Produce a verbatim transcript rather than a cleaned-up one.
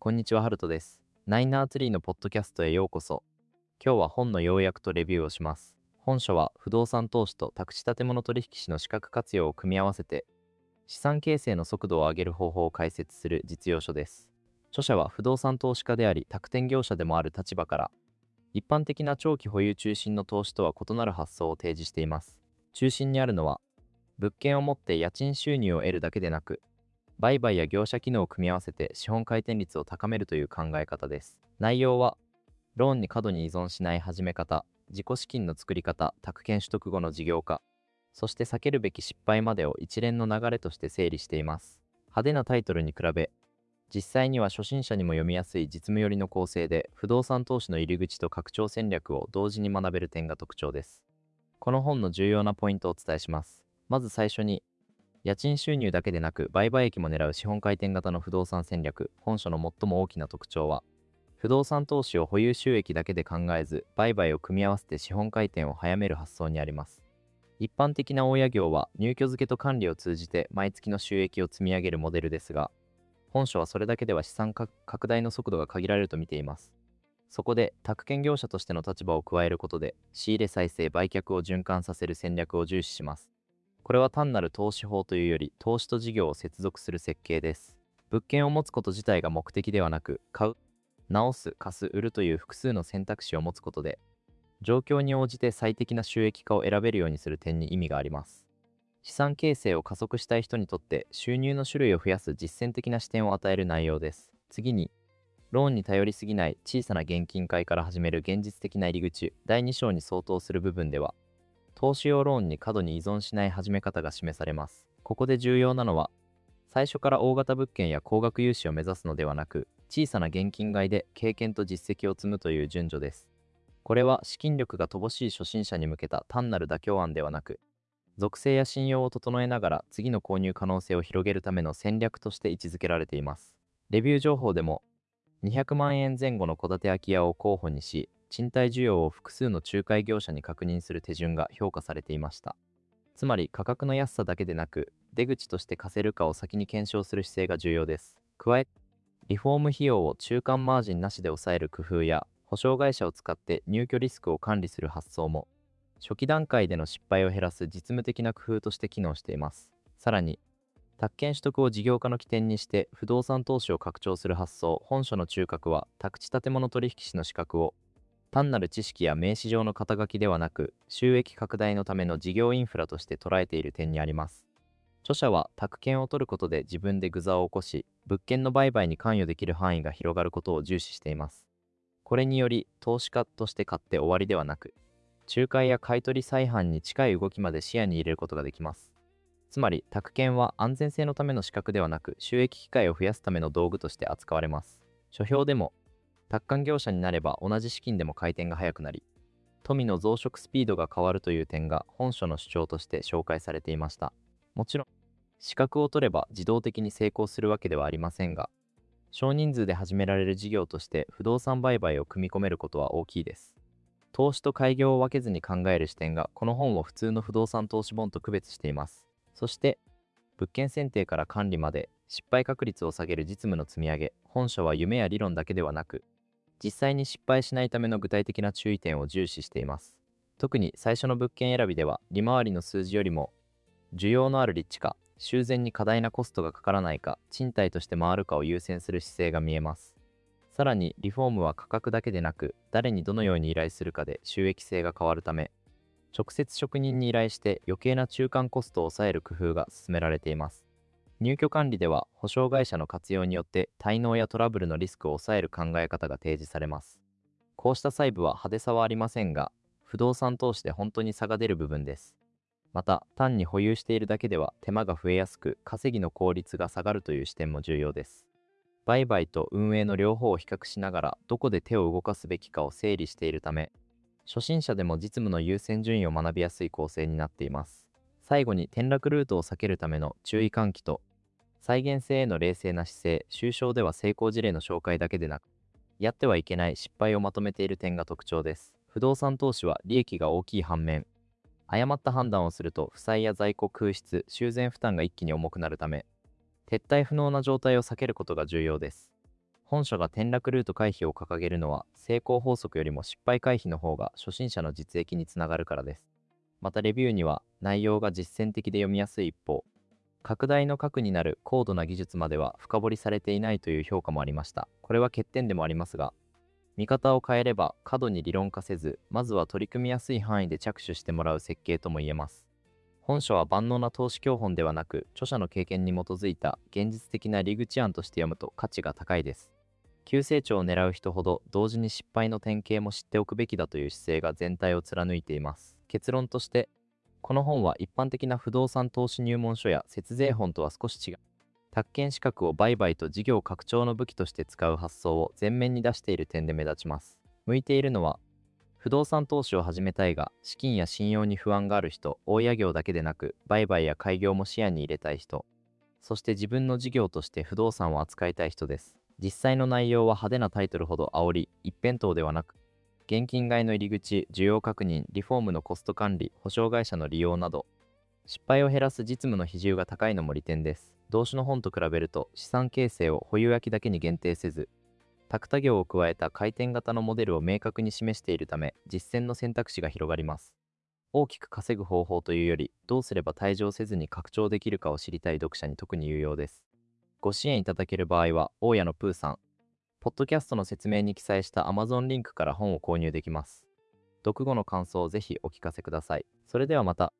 こんにちは、ハルトです。ナイナーツリーのポッドキャストへようこそ。今日は本の要約とレビューをします。本書は不動産投資と宅地建物取引士の資格活用を組み合わせて、資産形成の速度を上げる方法を解説する実用書です。著者は不動産投資家であり、宅建業者でもある立場から、一般的な長期保有中心の投資とは異なる発想を提示しています。中心にあるのは、物件を持って家賃収入を得るだけでなく、売買や業者機能を組み合わせて資本回転率を高めるという考え方です。内容は、ローンに過度に依存しない始め方、自己資金の作り方、宅建取得後の事業化、そして避けるべき失敗までを一連の流れとして整理しています。派手なタイトルに比べ、実際には初心者にも読みやすい実務寄りの構成で、不動産投資の入り口と拡張戦略を同時に学べる点が特徴です。この本の重要なポイントをお伝えします。まず最初に、家賃収入だけでなく売買益も狙う資本回転型の不動産戦略。本書の最も大きな特徴は、不動産投資を保有収益だけで考えず、売買を組み合わせて資本回転を早める発想にあります。一般的な大家業は入居付けと管理を通じて毎月の収益を積み上げるモデルですが、本書はそれだけでは資産拡大の速度が限られると見ています。そこで宅建業者としての立場を加えることで、仕入れ再生売却を循環させる戦略を重視します。これは単なる投資法というより、投資と事業を接続する設計です。物件を持つこと自体が目的ではなく、買う、直す、貸す、売るという複数の選択肢を持つことで、状況に応じて最適な収益化を選べるようにする点に意味があります。資産形成を加速したい人にとって収入の種類を増やす実践的な視点を与える内容です。次に、ローンに頼りすぎない小さな現金買いから始める現実的な入り口、だいに章に相当する部分では、投資用ローンに過度に依存しない始め方が示されます。ここで重要なのは、最初から大型物件や高額融資を目指すのではなく、小さな現金買いで経験と実績を積むという順序です。これは資金力が乏しい初心者に向けた単なる妥協案ではなく、属性や信用を整えながら次の購入可能性を広げるための戦略として位置づけられています。レビュー情報でも、にひゃくまんえん前後の戸建て空き家を候補にし、賃貸需要を複数の仲介業者に確認する手順が評価されていました。つまり価格の安さだけでなく、出口として貸せるかを先に検証する姿勢が重要です。加え、リフォーム費用を中間マージンなしで抑える工夫や、保証会社を使って入居リスクを管理する発想も、初期段階での失敗を減らす実務的な工夫として機能しています。さらに、宅建取得を事業化の起点にして不動産投資を拡張する発想。本書の中核は、宅地建物取引士の資格を単なる知識や名刺上の肩書きではなく、収益拡大のための事業インフラとして捉えている点にあります。著者は宅建を取ることで自分で具座を起こし、物件の売買に関与できる範囲が広がることを重視しています。これにより、投資家として買って終わりではなく、仲介や買取再販に近い動きまで視野に入れることができます。つまり、宅建は安全性のための資格ではなく、収益機会を増やすための道具として扱われます。書評でも、宅建業者になれば同じ資金でも回転が速くなり、富の増殖スピードが変わるという点が本書の主張として紹介されていました。もちろん、資格を取れば自動的に成功するわけではありませんが、少人数で始められる事業として不動産売買を組み込めることは大きいです。投資と開業を分けずに考える視点がこの本を普通の不動産投資本と区別しています。そして、物件選定から管理まで失敗確率を下げる実務の積み上げ。本書は夢や理論だけではなく、実際に失敗しないための具体的な注意点を重視しています。特に最初の物件選びでは、利回りの数字よりも、需要のある立地か、修繕に過大なコストがかからないか、賃貸として回るかを優先する姿勢が見えます。さらに、リフォームは価格だけでなく、誰にどのように依頼するかで収益性が変わるため、直接職人に依頼して余計な中間コストを抑える工夫が進められています。入居管理では、保証会社の活用によって滞納やトラブルのリスクを抑える考え方が提示されます。こうした細部は派手さはありませんが、不動産投資で本当に差が出る部分です。また、単に保有しているだけでは手間が増えやすく、稼ぎの効率が下がるという視点も重要です。売買と運営の両方を比較しながら、どこで手を動かすべきかを整理しているため、初心者でも実務の優先順位を学びやすい構成になっています。最後に、転落ルートを避けるための注意喚起と、再現性への冷静な姿勢。抽象では成功事例の紹介だけでなく、やってはいけない失敗をまとめている点が特徴です。不動産投資は利益が大きい反面、誤った判断をすると負債や在庫空室、修繕負担が一気に重くなるため、撤退不能な状態を避けることが重要です。 本書が転落ルート回避を掲げるのは、成功法則よりも失敗回避の方が初心者の実益につながるからです。またレビューには、内容が実践的で読みやすい一方、拡大の核になる高度な技術までは深掘りされていないという評価もありました。これは欠点でもありますが、見方を変えれば過度に理論化せず、まずは取り組みやすい範囲で着手してもらう設計とも言えます。本書は万能な投資教本ではなく、著者の経験に基づいた現実的な入り口案として読むと価値が高いです。急成長を狙う人ほど同時に失敗の典型も知っておくべきだという姿勢が全体を貫いています。結論として、この本は一般的な不動産投資入門書や節税本とは少し違う。宅建資格を売買と事業拡張の武器として使う発想を前面に出している点で目立ちます。向いているのは、不動産投資を始めたいが、資金や信用に不安がある人、大家業だけでなく、売買や開業も視野に入れたい人、そして自分の事業として不動産を扱いたい人です。実際の内容は派手なタイトルほど煽り、一辺倒ではなく、現金買いの入り口、需要確認、リフォームのコスト管理、保証会社の利用など、失敗を減らす実務の比重が高いのも利点です。同種の本と比べると、資産形成を保有焼きだけに限定せず、宅多業を加えた回転型のモデルを明確に示しているため、実践の選択肢が広がります。大きく稼ぐ方法というより、どうすれば退場せずに拡張できるかを知りたい読者に特に有用です。ご支援いただける場合は、大家のプーさん、ポッドキャストの説明に記載した Amazon リンクから本を購入できます。読後の感想をぜひお聞かせください。それではまた。